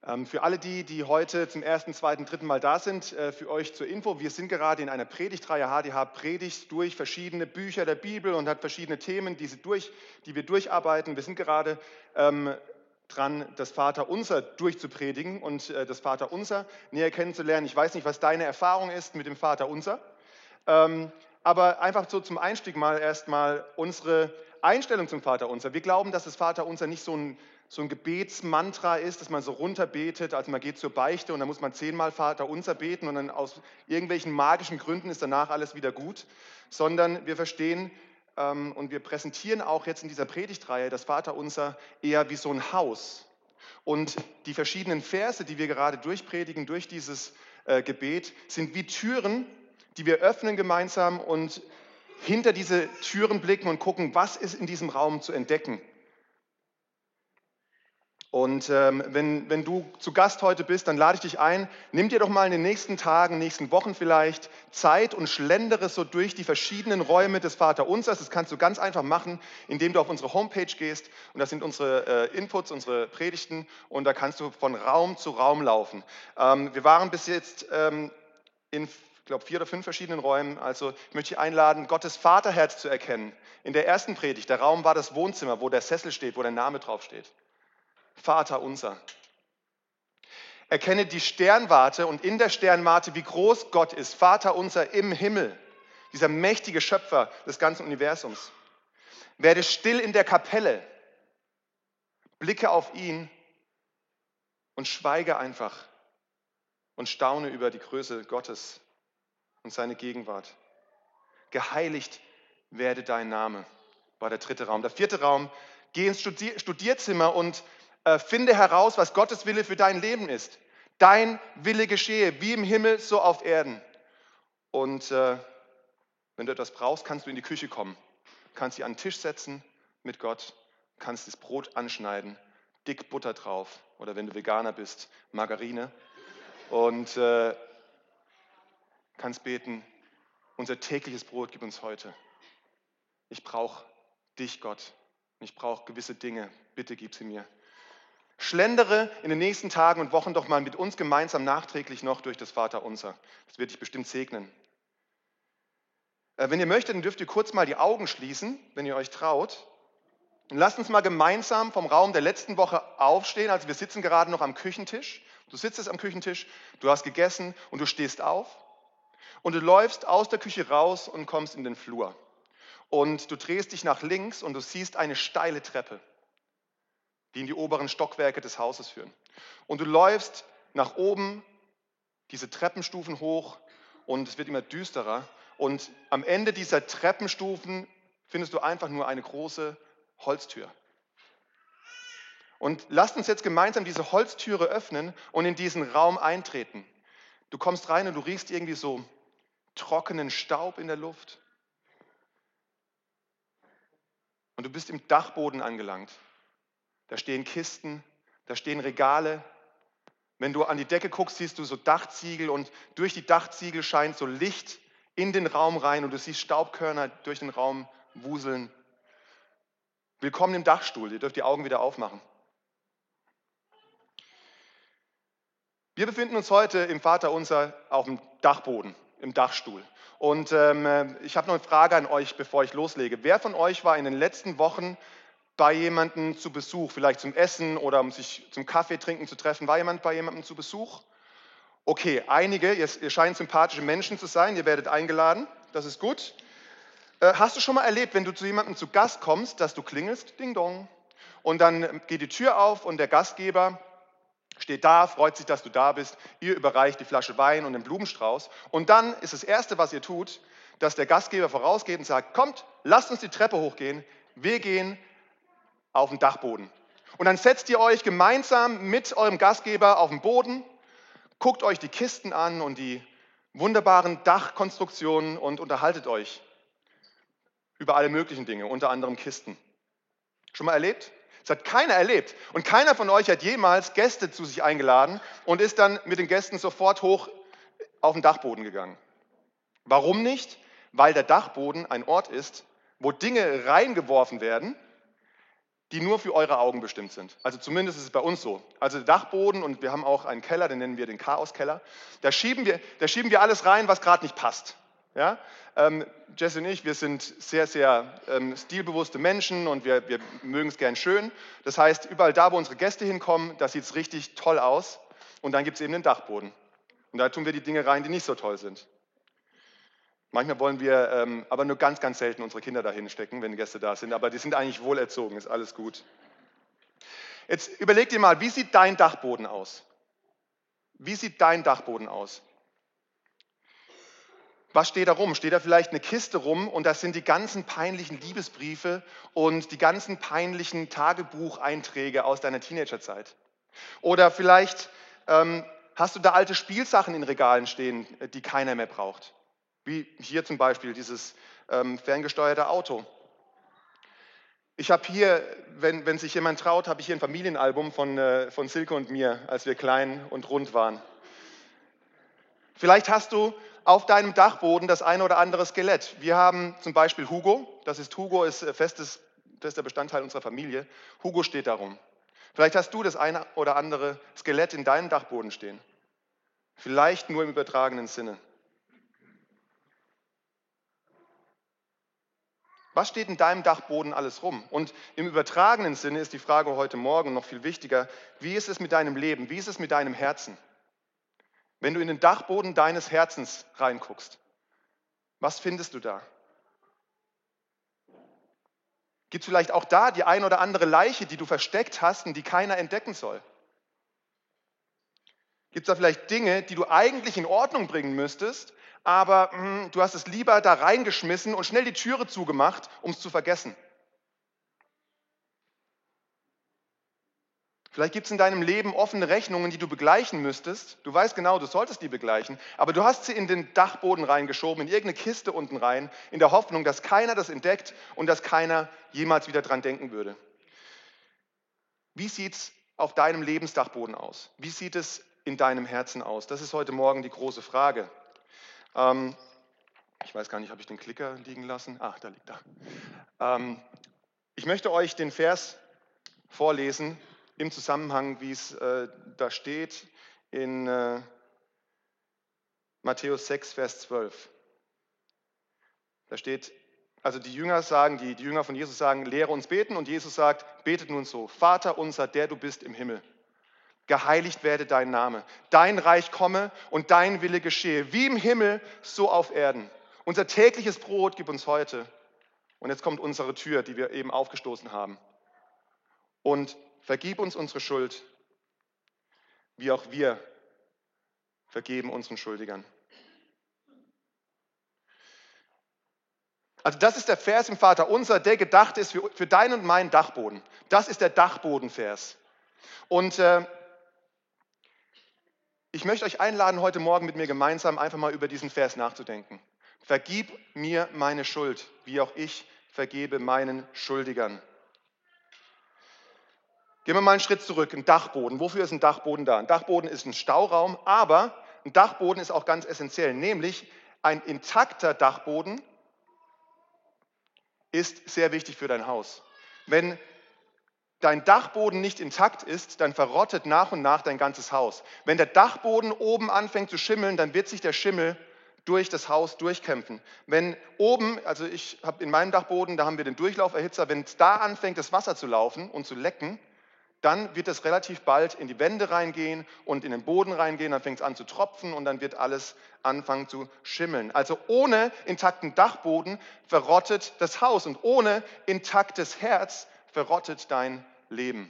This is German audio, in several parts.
Für alle die heute zum ersten, zweiten, dritten Mal da sind, für euch zur Info, wir sind gerade in einer Predigtreihe. HDH predigt durch verschiedene Bücher der Bibel und hat verschiedene Themen, die wir durcharbeiten. Wir sind gerade dran, das Vaterunser durchzupredigen und das Vaterunser näher kennenzulernen. Ich weiß nicht, was deine Erfahrung ist mit dem Vaterunser, aber einfach so zum Einstieg mal erstmal unsere Einstellung zum Vaterunser. Wir glauben, dass das Vaterunser nicht so ein Gebetsmantra ist, dass man so runterbetet, also man geht zur Beichte und dann muss man 10-mal Vaterunser beten und dann aus irgendwelchen magischen Gründen ist danach alles wieder gut, sondern wir verstehen und wir präsentieren auch jetzt in dieser Predigtreihe das Vaterunser eher wie so ein Haus. Und die verschiedenen Verse, die wir gerade durchpredigen, durch dieses Gebet, sind wie Türen, die wir öffnen gemeinsam und hinter diese Türen blicken und gucken, was ist in diesem Raum zu entdecken. Und wenn du zu Gast heute bist, dann lade ich dich ein, nimm dir doch mal in den nächsten Tagen, nächsten Wochen vielleicht Zeit und schlendere so durch die verschiedenen Räume des Vaterunsers. Das kannst du ganz einfach machen, indem du auf unsere Homepage gehst und das sind unsere Inputs, unsere Predigten und da kannst du von Raum zu Raum laufen. Wir waren bis jetzt in, ich glaube, 4 oder 5 verschiedenen Räumen. Also ich möchte dich einladen, Gottes Vaterherz zu erkennen. In der ersten Predigt, der Raum war das Wohnzimmer, wo der Sessel steht, wo der Name drauf steht. Vater unser. Erkenne die Sternwarte und in der Sternwarte, wie groß Gott ist. Vater unser im Himmel, dieser mächtige Schöpfer des ganzen Universums. Werde still in der Kapelle, blicke auf ihn und schweige einfach und staune über die Größe Gottes und seine Gegenwart. Geheiligt werde dein Name, war der 3. Raum. Der 4. Raum, geh ins Studierzimmer und finde heraus, was Gottes Wille für dein Leben ist. Dein Wille geschehe, wie im Himmel, so auf Erden. Und wenn du etwas brauchst, kannst du in die Küche kommen. Kannst dich an den Tisch setzen mit Gott, kannst das Brot anschneiden, dick Butter drauf oder wenn du Veganer bist, Margarine. Und kannst beten, unser tägliches Brot gib uns heute. Ich brauche dich, Gott. Ich brauche gewisse Dinge. Bitte gib sie mir. Schlendere in den nächsten Tagen und Wochen doch mal mit uns gemeinsam nachträglich noch durch das Vaterunser. Das wird dich bestimmt segnen. Wenn ihr möchtet, dann dürft ihr kurz mal die Augen schließen, wenn ihr euch traut. Und lasst uns mal gemeinsam vom Raum der letzten Woche aufstehen. Also wir sitzen gerade noch am Küchentisch. Du sitzt jetzt am Küchentisch, du hast gegessen und du stehst auf. Und du läufst aus der Küche raus und kommst in den Flur. Und du drehst dich nach links und du siehst eine steile Treppe, die in die oberen Stockwerke des Hauses führen. Und du läufst nach oben diese Treppenstufen hoch und es wird immer düsterer. Und am Ende dieser Treppenstufen findest du einfach nur eine große Holztür. Und lasst uns jetzt gemeinsam diese Holztüre öffnen und in diesen Raum eintreten. Du kommst rein und du riechst irgendwie so trockenen Staub in der Luft. Und du bist im Dachboden angelangt. Da stehen Kisten, da stehen Regale. Wenn du an die Decke guckst, siehst du so Dachziegel und durch die Dachziegel scheint so Licht in den Raum rein und du siehst Staubkörner durch den Raum wuseln. Willkommen im Dachstuhl, ihr dürft die Augen wieder aufmachen. Wir befinden uns heute im Vaterunser auf dem Dachboden, im Dachstuhl. Und ich habe noch eine Frage an euch, bevor ich loslege. Wer von euch war in den letzten Wochen bei jemandem zu Besuch, vielleicht zum Essen oder um sich zum Kaffee trinken zu treffen? War jemand bei jemandem zu Besuch? Okay, einige, ihr scheint sympathische Menschen zu sein, ihr werdet eingeladen, das ist gut. Hast du schon mal erlebt, wenn du zu jemandem zu Gast kommst, dass du klingelst, ding dong, und dann geht die Tür auf und der Gastgeber steht da, freut sich, dass du da bist, ihr überreicht die Flasche Wein und den Blumenstrauß und dann ist das Erste, was ihr tut, dass der Gastgeber vorausgeht und sagt, kommt, lasst uns die Treppe hochgehen, wir gehen auf den Dachboden. Und dann setzt ihr euch gemeinsam mit eurem Gastgeber auf den Boden, guckt euch die Kisten an und die wunderbaren Dachkonstruktionen und unterhaltet euch über alle möglichen Dinge, unter anderem Kisten. Schon mal erlebt? Das hat keiner erlebt. Und keiner von euch hat jemals Gäste zu sich eingeladen und ist dann mit den Gästen sofort hoch auf den Dachboden gegangen. Warum nicht? Weil der Dachboden ein Ort ist, wo Dinge reingeworfen werden, die nur für eure Augen bestimmt sind. Also zumindest ist es bei uns so. Also der Dachboden, und wir haben auch einen Keller, den nennen wir den Chaoskeller. Da schieben wir alles rein, was gerade nicht passt. Ja? Jesse und ich, wir sind sehr, sehr stilbewusste Menschen und wir mögen es gern schön. Das heißt, überall da, wo unsere Gäste hinkommen, da sieht es richtig toll aus. Und dann gibt es eben den Dachboden. Und da tun wir die Dinge rein, die nicht so toll sind. Manchmal wollen wir aber nur ganz, ganz selten unsere Kinder dahin stecken, wenn Gäste da sind. Aber die sind eigentlich wohlerzogen, ist alles gut. Jetzt überleg dir mal, wie sieht dein Dachboden aus? Wie sieht dein Dachboden aus? Was steht da rum? Steht da vielleicht eine Kiste rum und das sind die ganzen peinlichen Liebesbriefe und die ganzen peinlichen Tagebucheinträge aus deiner Teenagerzeit? Oder vielleicht hast du da alte Spielsachen in Regalen stehen, die keiner mehr braucht? Wie hier zum Beispiel dieses ferngesteuerte Auto. Ich habe hier, wenn sich jemand traut, habe ich hier ein Familienalbum von Silke und mir, als wir klein und rund waren. Vielleicht hast du auf deinem Dachboden das eine oder andere Skelett. Wir haben zum Beispiel Hugo. Hugo ist fester Bestandteil unserer Familie. Hugo steht darum. Vielleicht hast du das eine oder andere Skelett in deinem Dachboden stehen. Vielleicht nur im übertragenen Sinne. Was steht in deinem Dachboden alles rum? Und im übertragenen Sinne ist die Frage heute Morgen noch viel wichtiger, wie ist es mit deinem Leben? Wie ist es mit deinem Herzen? Wenn du in den Dachboden deines Herzens reinguckst, was findest du da? Gibt es vielleicht auch da die ein oder andere Leiche, die du versteckt hast und die keiner entdecken soll? Gibt es da vielleicht Dinge, die du eigentlich in Ordnung bringen müsstest, aber du hast es lieber da reingeschmissen und schnell die Türe zugemacht, um es zu vergessen? Vielleicht gibt es in deinem Leben offene Rechnungen, die du begleichen müsstest. Du weißt genau, du solltest die begleichen, aber du hast sie in den Dachboden reingeschoben, in irgendeine Kiste unten rein, in der Hoffnung, dass keiner das entdeckt und dass keiner jemals wieder dran denken würde. Wie sieht es auf deinem Lebensdachboden aus? Wie sieht es in deinem Herzen aus? Das ist heute Morgen die große Frage. Ich weiß gar nicht, habe ich den Klicker liegen lassen? Ah, da liegt er. Ich möchte euch den Vers vorlesen im Zusammenhang, wie es da steht in Matthäus 6, Vers 12. Da steht, also die Jünger von Jesus sagen, lehre uns beten, und Jesus sagt, betet nun so: Vater unser, der du bist im Himmel, geheiligt werde dein Name, dein Reich komme und dein Wille geschehe, wie im Himmel, so auf Erden. Unser tägliches Brot gib uns heute. Und jetzt kommt unsere Tür, die wir eben aufgestoßen haben. Und vergib uns unsere Schuld, wie auch wir vergeben unseren Schuldigern. Also das ist der Vers im Vaterunser, der gedacht ist für deinen und meinen Dachboden. Das ist der Dachbodenvers. Und ich möchte euch einladen, heute Morgen mit mir gemeinsam einfach mal über diesen Vers nachzudenken. Vergib mir meine Schuld, wie auch ich vergebe meinen Schuldigern. Gehen wir mal einen Schritt zurück, ein Dachboden. Wofür ist ein Dachboden da? Ein Dachboden ist ein Stauraum, aber ein Dachboden ist auch ganz essentiell, nämlich ein intakter Dachboden ist sehr wichtig für dein Haus. Wenn dein Dachboden nicht intakt ist, dann verrottet nach und nach dein ganzes Haus. Wenn der Dachboden oben anfängt zu schimmeln, dann wird sich der Schimmel durch das Haus durchkämpfen. Wenn oben, also ich habe in meinem Dachboden, da haben wir den Durchlauferhitzer, wenn es da anfängt, das Wasser zu laufen und zu lecken, dann wird es relativ bald in die Wände reingehen und in den Boden reingehen, dann fängt es an zu tropfen und dann wird alles anfangen zu schimmeln. Also ohne intakten Dachboden verrottet das Haus und ohne intaktes Herz verrottet dein Leben.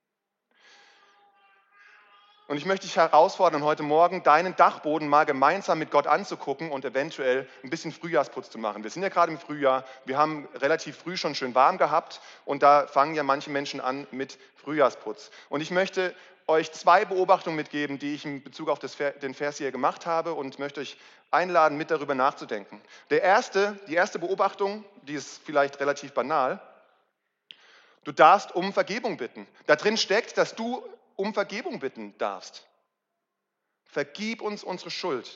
Und ich möchte dich herausfordern, heute Morgen deinen Dachboden mal gemeinsam mit Gott anzugucken und eventuell ein bisschen Frühjahrsputz zu machen. Wir sind ja gerade im Frühjahr, wir haben relativ früh schon schön warm gehabt und da fangen ja manche Menschen an mit Frühjahrsputz. Und ich möchte euch 2 Beobachtungen mitgeben, die ich in Bezug auf den Vers hier gemacht habe, und möchte euch einladen, mit darüber nachzudenken. Die erste Beobachtung, die ist vielleicht relativ banal: Du darfst um Vergebung bitten. Da drin steckt, dass du um Vergebung bitten darfst. Vergib uns unsere Schuld.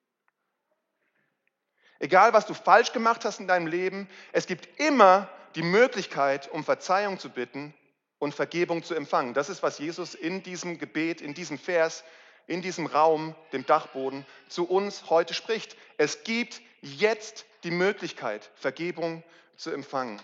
Egal, was du falsch gemacht hast in deinem Leben, es gibt immer die Möglichkeit, um Verzeihung zu bitten und Vergebung zu empfangen. Das ist, was Jesus in diesem Gebet, in diesem Vers, in diesem Raum, dem Dachboden, zu uns heute spricht. Es gibt jetzt die Möglichkeit, Vergebung zu empfangen.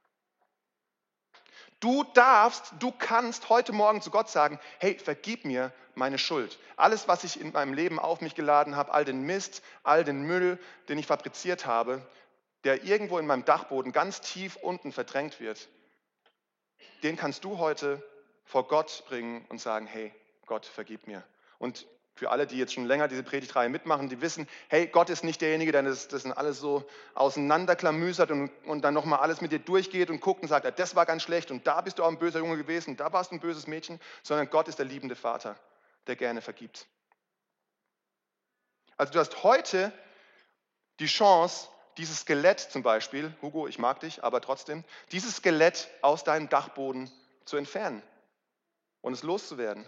Du kannst heute Morgen zu Gott sagen, hey, vergib mir meine Schuld. Alles, was ich in meinem Leben auf mich geladen habe, all den Mist, all den Müll, den ich fabriziert habe, der irgendwo in meinem Dachboden ganz tief unten verdrängt wird, den kannst du heute vor Gott bringen und sagen, hey, Gott, vergib mir. Und für alle, die jetzt schon länger diese Predigtreihe mitmachen, die wissen, hey, Gott ist nicht derjenige, der das alles so auseinanderklamüsert und dann nochmal alles mit dir durchgeht und guckt und sagt, ja, das war ganz schlecht und da bist du auch ein böser Junge gewesen und da warst du ein böses Mädchen, sondern Gott ist der liebende Vater, der gerne vergibt. Also du hast heute die Chance, dieses Skelett zum Beispiel, Hugo, ich mag dich, aber trotzdem, dieses Skelett aus deinem Dachboden zu entfernen und es loszuwerden.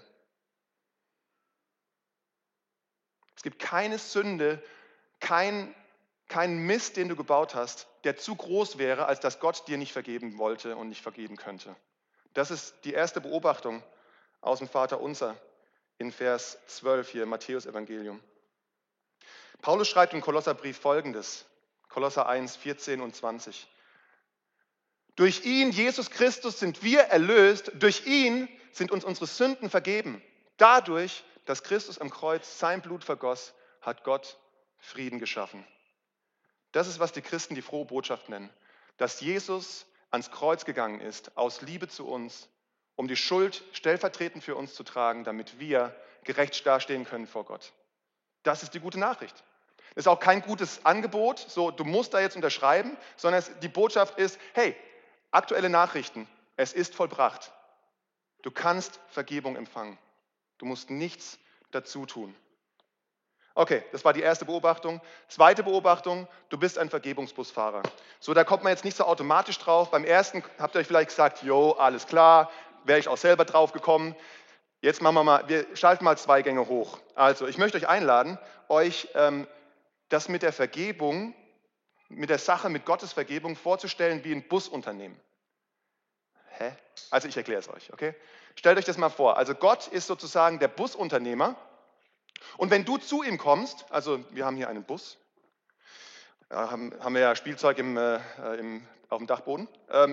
Es gibt keine Sünde, kein Mist, den du gebaut hast, der zu groß wäre, als dass Gott dir nicht vergeben wollte und nicht vergeben könnte. Das ist die erste Beobachtung aus dem Vaterunser in Vers 12 hier im Matthäus-Evangelium. Paulus schreibt im Kolosserbrief Folgendes, Kolosser 1, 14 und 20. Durch ihn, Jesus Christus, sind wir erlöst, durch ihn sind uns unsere Sünden vergeben. Dadurch, dass Christus am Kreuz sein Blut vergoss, hat Gott Frieden geschaffen. Das ist, was die Christen die frohe Botschaft nennen. Dass Jesus ans Kreuz gegangen ist, aus Liebe zu uns, um die Schuld stellvertretend für uns zu tragen, damit wir gerecht dastehen können vor Gott. Das ist die gute Nachricht. Das ist auch kein gutes Angebot, so du musst da jetzt unterschreiben, sondern die Botschaft ist, hey, aktuelle Nachrichten, es ist vollbracht. Du kannst Vergebung empfangen. Du musst nichts dazu tun. Okay, das war die erste Beobachtung. Zweite Beobachtung, du bist ein Vergebungsbusfahrer. So, da kommt man jetzt nicht so automatisch drauf. Beim ersten habt ihr euch vielleicht gesagt, jo, alles klar, wäre ich auch selber drauf gekommen. Jetzt machen wir schalten mal 2 Gänge hoch. Also, ich möchte euch einladen, euch das mit der Vergebung, mit der Sache, mit Gottes Vergebung vorzustellen wie ein Busunternehmen. Hä? Also, ich erkläre es euch, okay? Stellt euch das mal vor. Also, Gott ist sozusagen der Busunternehmer. Und wenn du zu ihm kommst, also wir haben hier einen Bus, haben wir ja Spielzeug auf dem Dachboden,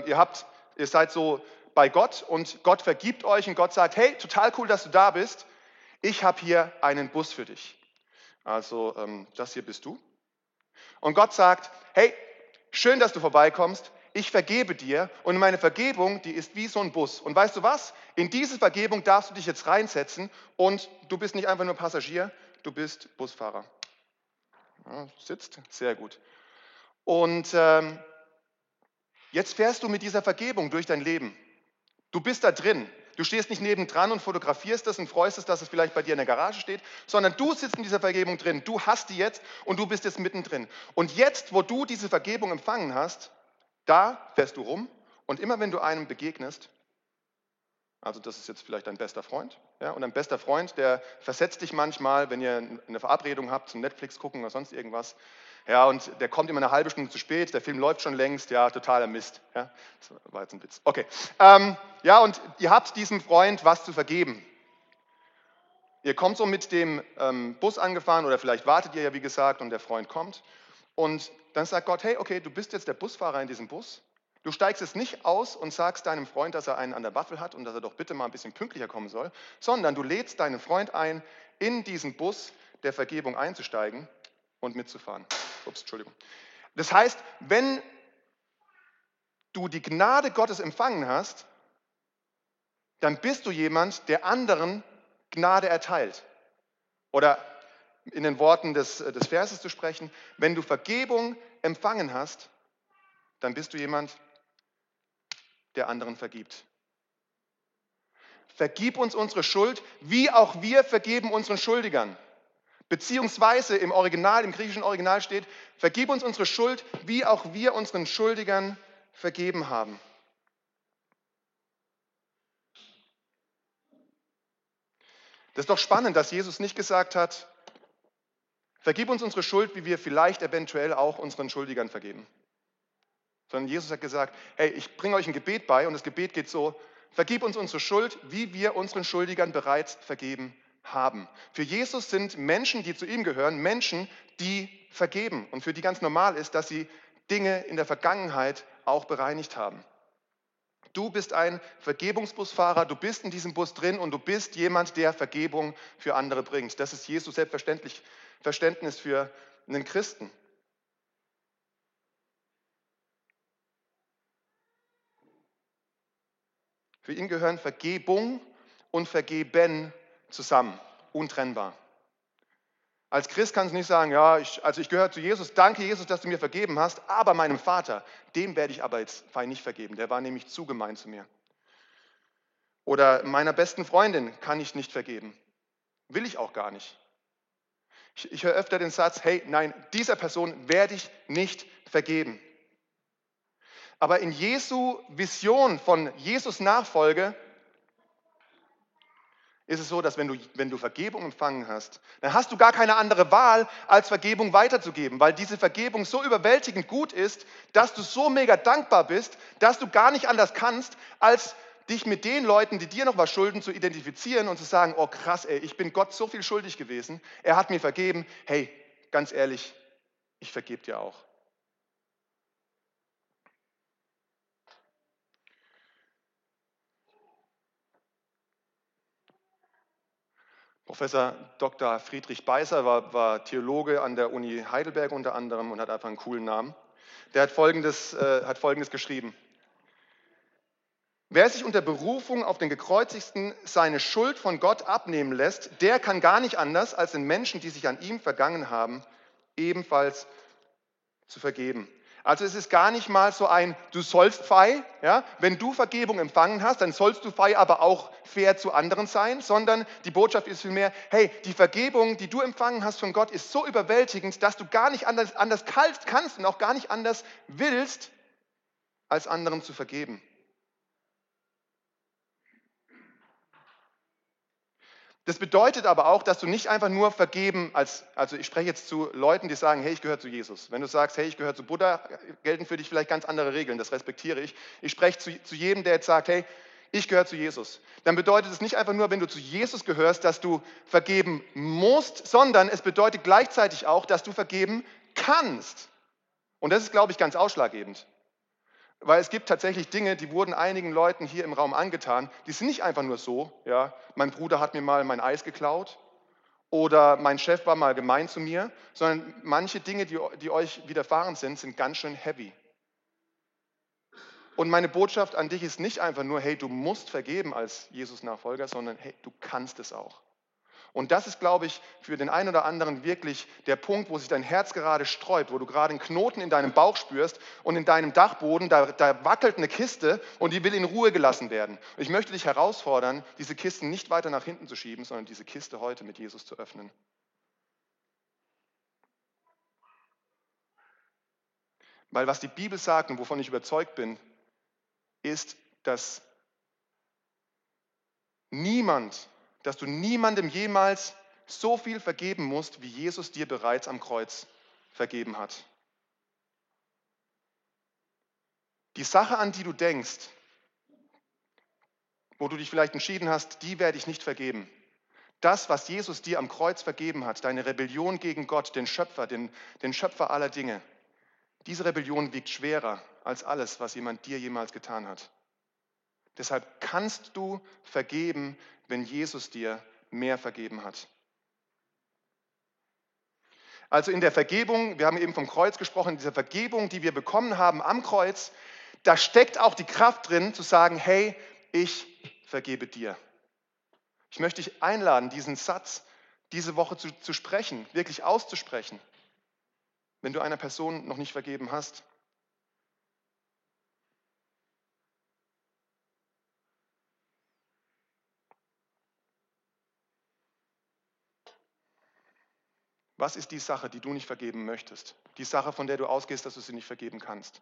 ihr seid so bei Gott und Gott vergibt euch und Gott sagt, hey, total cool, dass du da bist, ich habe hier einen Bus für dich. Also das hier bist du. Und Gott sagt, hey, schön, dass du vorbeikommst, ich vergebe dir und meine Vergebung, die ist wie so ein Bus. Und weißt du was? In diese Vergebung darfst du dich jetzt reinsetzen und du bist nicht einfach nur Passagier, du bist Busfahrer. Ja, sitzt, sehr gut. Und jetzt fährst du mit dieser Vergebung durch dein Leben. Du bist da drin. Du stehst nicht nebendran und fotografierst das und freust dich, dass es vielleicht bei dir in der Garage steht, sondern du sitzt in dieser Vergebung drin. Du hast die jetzt und du bist jetzt mittendrin. Und jetzt, wo du diese Vergebung empfangen hast, da fährst du rum und immer wenn du einem begegnest, also das ist jetzt vielleicht dein bester Freund, ja, und dein bester Freund, der versetzt dich manchmal, wenn ihr eine Verabredung habt zum Netflix gucken oder sonst irgendwas, ja, und der kommt immer eine halbe Stunde zu spät, der Film läuft schon längst, ja, totaler Mist, ja, das war jetzt ein Witz, okay, ja, und ihr habt diesem Freund was zu vergeben. Ihr kommt so mit dem Bus angefahren oder vielleicht wartet ihr ja, wie gesagt, und der Freund kommt und dann sagt Gott, hey, okay, du bist jetzt der Busfahrer in diesem Bus. Du steigst jetzt nicht aus und sagst deinem Freund, dass er einen an der Waffel hat und dass er doch bitte mal ein bisschen pünktlicher kommen soll, sondern du lädst deinen Freund ein, in diesen Bus der Vergebung einzusteigen und mitzufahren. Ups, Entschuldigung. Das heißt, wenn du die Gnade Gottes empfangen hast, dann bist du jemand, der anderen Gnade erteilt. Oder in den Worten des Verses zu sprechen, wenn du Vergebung empfangen hast, dann bist du jemand, der anderen vergibt. Vergib uns unsere Schuld, wie auch wir vergeben unseren Schuldigern. Beziehungsweise im griechischen Original steht, vergib uns unsere Schuld, wie auch wir unseren Schuldigern vergeben haben. Das ist doch spannend, dass Jesus nicht gesagt hat, vergib uns unsere Schuld, wie wir vielleicht eventuell auch unseren Schuldigern vergeben. Sondern Jesus hat gesagt, hey, ich bringe euch ein Gebet bei und das Gebet geht so, Vergib uns unsere Schuld, wie wir unseren Schuldigern bereits vergeben haben. Für Jesus sind Menschen, die zu ihm gehören, Menschen, die vergeben und für die ganz normal ist, dass sie Dinge in der Vergangenheit auch bereinigt haben. Du bist ein Vergebungsbusfahrer, du bist in diesem Bus drin und du bist jemand, der Vergebung für andere bringt. Das ist Jesus selbstverständlich Verständnis für einen Christen. Für ihn gehören Vergebung und Vergeben zusammen, untrennbar. Als Christ kannst du nicht sagen, ja, ich gehöre zu Jesus, danke Jesus, dass du mir vergeben hast, aber meinem Vater, dem werde ich aber jetzt nicht vergeben, der war nämlich zu gemein zu mir. Oder meiner besten Freundin kann ich nicht vergeben, will ich auch gar nicht. Ich höre öfter den Satz, hey, nein, dieser Person werde ich nicht vergeben. Aber in Jesu Vision von Jesus Nachfolge ist es so, dass wenn du Vergebung empfangen hast, dann hast du gar keine andere Wahl, als Vergebung weiterzugeben, weil diese Vergebung so überwältigend gut ist, dass du so mega dankbar bist, dass du gar nicht anders kannst, als dich mit den Leuten, die dir noch was schulden, zu identifizieren und zu sagen, oh krass, ey, ich bin Gott so viel schuldig gewesen, er hat mir vergeben, hey, ganz ehrlich, ich vergebe dir auch. Professor Dr. Friedrich Beiser war Theologe an der Uni Heidelberg unter anderem und hat einfach einen coolen Namen. Der hat Folgendes geschrieben. Wer sich unter Berufung auf den Gekreuzigten seine Schuld von Gott abnehmen lässt, der kann gar nicht anders, als den Menschen, die sich an ihm vergangen haben, ebenfalls zu vergeben. Also es ist gar nicht mal so ein, du sollst Pfei, ja? Wenn du Vergebung empfangen hast, dann sollst du Pfei aber auch fair zu anderen sein, sondern die Botschaft ist vielmehr, hey, die Vergebung, die du empfangen hast von Gott, ist so überwältigend, dass du gar nicht anders kannst und auch gar nicht anders willst, als anderen zu vergeben. Das bedeutet aber auch, dass du nicht einfach nur vergeben, also ich spreche jetzt zu Leuten, die sagen, hey, ich gehöre zu Jesus. Wenn du sagst, hey, ich gehöre zu Buddha, gelten für dich vielleicht ganz andere Regeln, das respektiere ich. Ich spreche zu jedem, der jetzt sagt, hey, ich gehöre zu Jesus. Dann bedeutet es nicht einfach nur, wenn du zu Jesus gehörst, dass du vergeben musst, sondern es bedeutet gleichzeitig auch, dass du vergeben kannst. Und das ist, glaube ich, ganz ausschlaggebend. Weil es gibt tatsächlich Dinge, die wurden einigen Leuten hier im Raum angetan, die sind nicht einfach nur so, ja, mein Bruder hat mir mal mein Eis geklaut oder mein Chef war mal gemein zu mir, sondern manche Dinge, die euch widerfahren sind ganz schön heavy. Und meine Botschaft an dich ist nicht einfach nur, hey, du musst vergeben als Jesus-Nachfolger, sondern hey, du kannst es auch. Und das ist, glaube ich, für den einen oder anderen wirklich der Punkt, wo sich dein Herz gerade sträubt, wo du gerade einen Knoten in deinem Bauch spürst und in deinem Dachboden, da wackelt eine Kiste und die will in Ruhe gelassen werden. Und ich möchte dich herausfordern, diese Kisten nicht weiter nach hinten zu schieben, sondern diese Kiste heute mit Jesus zu öffnen. Weil was die Bibel sagt und wovon ich überzeugt bin, ist, dass du niemandem jemals so viel vergeben musst, wie Jesus dir bereits am Kreuz vergeben hat. Die Sache, an die du denkst, wo du dich vielleicht entschieden hast, die werde ich nicht vergeben. Das, was Jesus dir am Kreuz vergeben hat, deine Rebellion gegen Gott, den Schöpfer, den Schöpfer aller Dinge, diese Rebellion wiegt schwerer als alles, was jemand dir jemals getan hat. Deshalb kannst du vergeben, wenn Jesus dir mehr vergeben hat. Also in der Vergebung, wir haben eben vom Kreuz gesprochen, in dieser Vergebung, die wir bekommen haben am Kreuz, da steckt auch die Kraft drin, zu sagen, hey, ich vergebe dir. Ich möchte dich einladen, diesen Satz diese Woche zu sprechen, wirklich auszusprechen, wenn du einer Person noch nicht vergeben hast. Was ist die Sache, die du nicht vergeben möchtest? Die Sache, von der du ausgehst, dass du sie nicht vergeben kannst?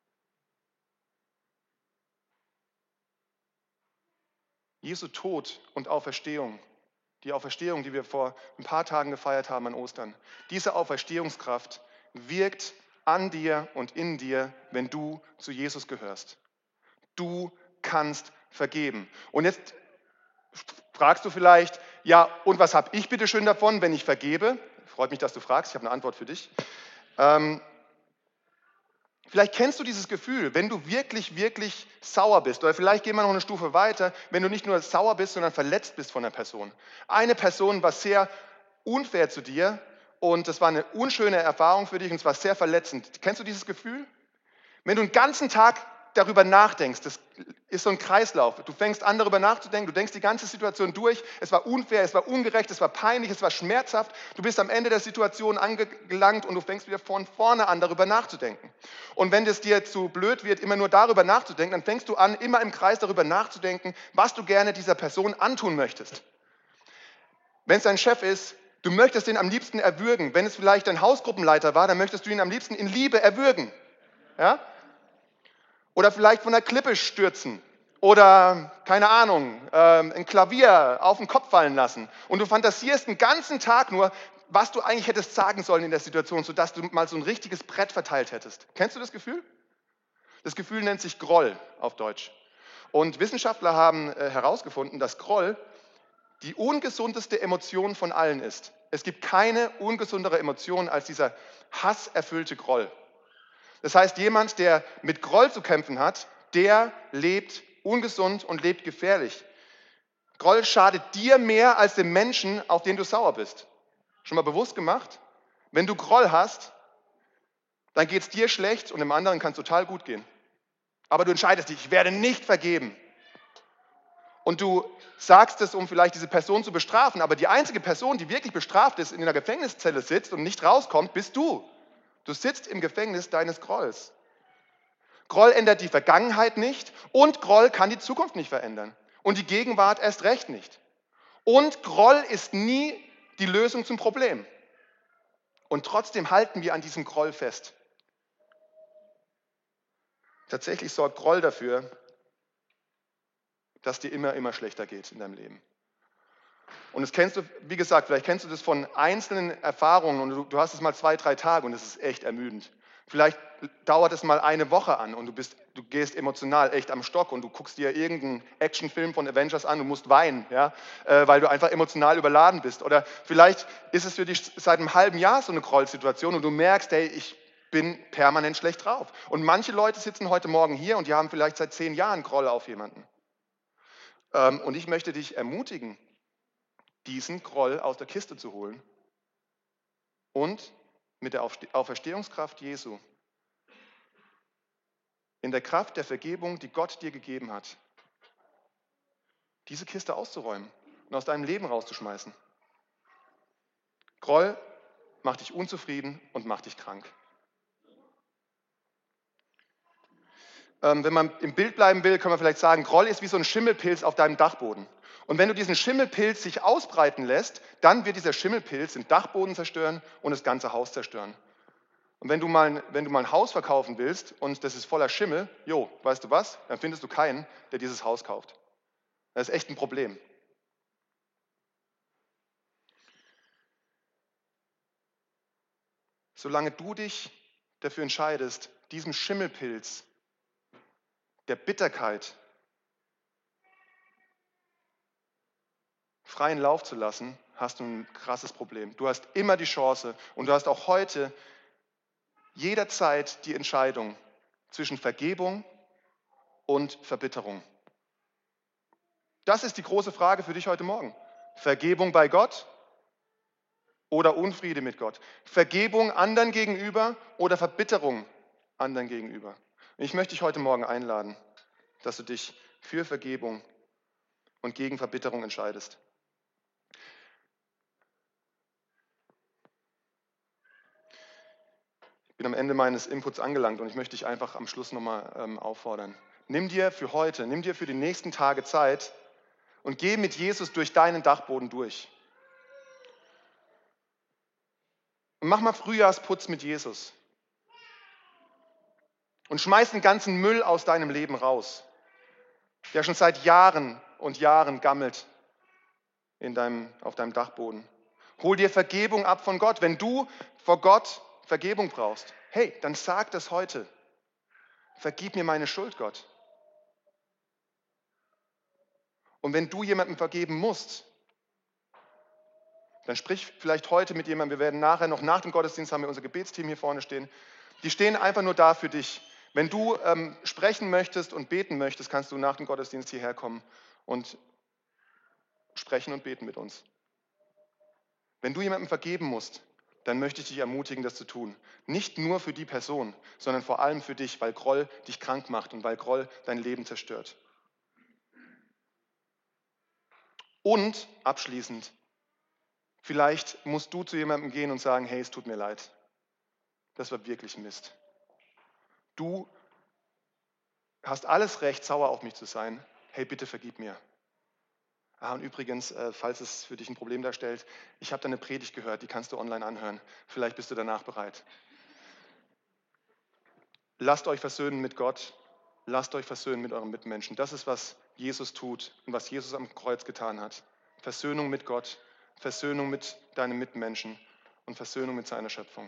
Jesu Tod und Auferstehung, die Auferstehung, die wir vor ein paar Tagen gefeiert haben an Ostern, diese Auferstehungskraft wirkt an dir und in dir, wenn du zu Jesus gehörst. Du kannst vergeben. Und jetzt fragst du vielleicht, ja, und was habe ich bitte schön davon, wenn ich vergebe? Freut mich, dass du fragst, ich habe eine Antwort für dich. Vielleicht kennst du dieses Gefühl, wenn du wirklich, wirklich sauer bist. Oder vielleicht gehen wir noch eine Stufe weiter, wenn du nicht nur sauer bist, sondern verletzt bist von einer Person. Eine Person war sehr unfair zu dir und das war eine unschöne Erfahrung für dich und es war sehr verletzend. Kennst du dieses Gefühl? Wenn du den ganzen Tag darüber nachdenkst, das ist so ein Kreislauf. Du fängst an, darüber nachzudenken, du denkst die ganze Situation durch. Es war unfair, es war ungerecht, es war peinlich, es war schmerzhaft. Du bist am Ende der Situation angelangt und du fängst wieder von vorne an, darüber nachzudenken. Und wenn es dir zu blöd wird, immer nur darüber nachzudenken, dann fängst du an, immer im Kreis darüber nachzudenken, was du gerne dieser Person antun möchtest. Wenn es dein Chef ist, du möchtest ihn am liebsten erwürgen. Wenn es vielleicht dein Hausgruppenleiter war, dann möchtest du ihn am liebsten in Liebe erwürgen. Ja? Oder vielleicht von der Klippe stürzen oder, keine Ahnung, ein Klavier auf den Kopf fallen lassen. Und du fantasierst den ganzen Tag nur, was du eigentlich hättest sagen sollen in der Situation, sodass du mal so ein richtiges Brett verteilt hättest. Kennst du das Gefühl? Das Gefühl nennt sich Groll auf Deutsch. Und Wissenschaftler haben herausgefunden, dass Groll die ungesundeste Emotion von allen ist. Es gibt keine ungesundere Emotion als dieser hasserfüllte Groll. Das heißt, jemand, der mit Groll zu kämpfen hat, der lebt ungesund und lebt gefährlich. Groll schadet dir mehr als dem Menschen, auf den du sauer bist. Schon mal bewusst gemacht? Wenn du Groll hast, dann geht es dir schlecht und dem anderen kann es total gut gehen. Aber du entscheidest dich, ich werde nicht vergeben. Und du sagst es, um vielleicht diese Person zu bestrafen, aber die einzige Person, die wirklich bestraft ist, in einer Gefängniszelle sitzt und nicht rauskommt, bist du. Du sitzt im Gefängnis deines Grolls. Groll ändert die Vergangenheit nicht und Groll kann die Zukunft nicht verändern. Und die Gegenwart erst recht nicht. Und Groll ist nie die Lösung zum Problem. Und trotzdem halten wir an diesem Groll fest. Tatsächlich sorgt Groll dafür, dass dir immer schlechter geht in deinem Leben. Und das kennst du, wie gesagt, vielleicht kennst du das von einzelnen Erfahrungen und du hast es mal 2, 3 Tage und es ist echt ermüdend. Vielleicht dauert es mal eine Woche an und du gehst emotional echt am Stock und du guckst dir irgendeinen Actionfilm von Avengers an und musst weinen, ja, weil du einfach emotional überladen bist. Oder vielleicht ist es für dich seit einem halben Jahr so eine Grollsituation und du merkst, hey, ich bin permanent schlecht drauf. Und manche Leute sitzen heute Morgen hier und die haben vielleicht seit 10 Jahren Groll auf jemanden. Und ich möchte dich ermutigen, diesen Groll aus der Kiste zu holen und mit der Auferstehungskraft Jesu, in der Kraft der Vergebung, die Gott dir gegeben hat, diese Kiste auszuräumen und aus deinem Leben rauszuschmeißen. Groll macht dich unzufrieden und macht dich krank. Wenn man im Bild bleiben will, kann man vielleicht sagen, Groll ist wie so ein Schimmelpilz auf deinem Dachboden. Und wenn du diesen Schimmelpilz sich ausbreiten lässt, dann wird dieser Schimmelpilz den Dachboden zerstören und das ganze Haus zerstören. Und wenn du mal ein Haus verkaufen willst und das ist voller Schimmel, weißt du was? Dann findest du keinen, der dieses Haus kauft. Das ist echt ein Problem. Solange du dich dafür entscheidest, diesem Schimmelpilz der Bitterkeit freien Lauf zu lassen, hast du ein krasses Problem. Du hast immer die Chance und du hast auch heute jederzeit die Entscheidung zwischen Vergebung und Verbitterung. Das ist die große Frage für dich heute Morgen. Vergebung bei Gott oder Unfriede mit Gott? Vergebung anderen gegenüber oder Verbitterung anderen gegenüber? Und ich möchte dich heute Morgen einladen, dass du dich für Vergebung und gegen Verbitterung entscheidest. Ich bin am Ende meines Inputs angelangt und ich möchte dich einfach am Schluss nochmal auffordern. Nimm dir für heute, nimm dir für die nächsten Tage Zeit und geh mit Jesus durch deinen Dachboden durch. Und mach mal Frühjahrsputz mit Jesus. Und schmeiß den ganzen Müll aus deinem Leben raus, der schon seit Jahren und Jahren gammelt auf deinem Dachboden. Hol dir Vergebung ab von Gott. Wenn du vor Gott Vergebung brauchst, hey, dann sag das heute. Vergib mir meine Schuld, Gott. Und wenn du jemandem vergeben musst, dann sprich vielleicht heute mit jemandem. Wir werden nachher noch nach dem Gottesdienst, haben wir unser Gebetsteam hier vorne stehen. Die stehen einfach nur da für dich. Wenn du sprechen möchtest und beten möchtest, kannst du nach dem Gottesdienst hierher kommen und sprechen und beten mit uns. Wenn du jemandem vergeben musst, dann möchte ich dich ermutigen, das zu tun. Nicht nur für die Person, sondern vor allem für dich, weil Groll dich krank macht und weil Groll dein Leben zerstört. Und abschließend, vielleicht musst du zu jemandem gehen und sagen, hey, es tut mir leid. Das war wirklich Mist. Du hast alles Recht, sauer auf mich zu sein. Hey, bitte vergib mir. Und übrigens, falls es für dich ein Problem darstellt, ich habe da eine Predigt gehört, die kannst du online anhören. Vielleicht bist du danach bereit. Lasst euch versöhnen mit Gott, lasst euch versöhnen mit euren Mitmenschen. Das ist, was Jesus tut und was Jesus am Kreuz getan hat. Versöhnung mit Gott, Versöhnung mit deinen Mitmenschen und Versöhnung mit seiner Schöpfung.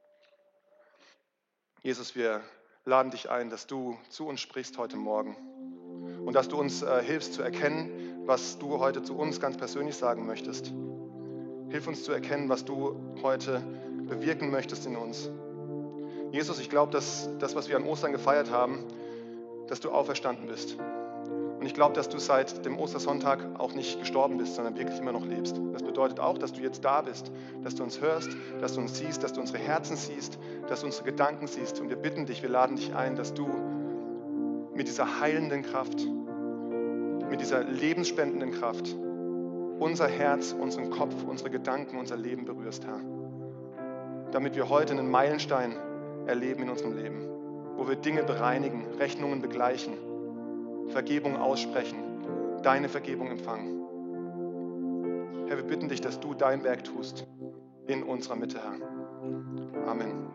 Jesus, wir laden dich ein, dass du zu uns sprichst heute Morgen und dass du uns hilfst zu erkennen, was du heute zu uns ganz persönlich sagen möchtest. Hilf uns zu erkennen, was du heute bewirken möchtest in uns. Jesus, ich glaube, dass das, was wir an Ostern gefeiert haben, dass du auferstanden bist. Und ich glaube, dass du seit dem Ostersonntag auch nicht gestorben bist, sondern wirklich immer noch lebst. Das bedeutet auch, dass du jetzt da bist, dass du uns hörst, dass du uns siehst, dass du unsere Herzen siehst, dass du unsere Gedanken siehst. Und wir bitten dich, wir laden dich ein, dass du mit dieser heilenden Kraft, mit dieser lebensspendenden Kraft unser Herz, unseren Kopf, unsere Gedanken, unser Leben berührst, Herr. Damit wir heute einen Meilenstein erleben in unserem Leben, wo wir Dinge bereinigen, Rechnungen begleichen, Vergebung aussprechen, deine Vergebung empfangen. Herr, wir bitten dich, dass du dein Werk tust in unserer Mitte, Herr. Amen.